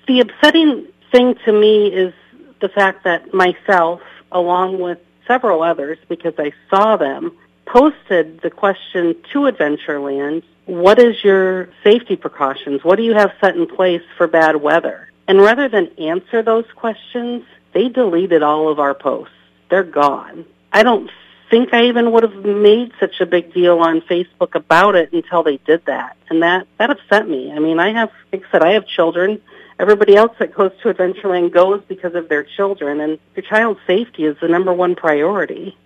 The upsetting thing to me is the fact that myself, along with several others, because I saw them, posted the question to Adventureland, what is your safety precautions? What do you have set in place for bad weather? And rather than answer those questions, they deleted all of our posts. They're gone. I don't think I even would have made such a big deal on Facebook about it until they did that. And that upset me. I mean, like I said, I have children. Everybody else that goes to Adventureland goes because of their children, and your child's safety is the number one priority.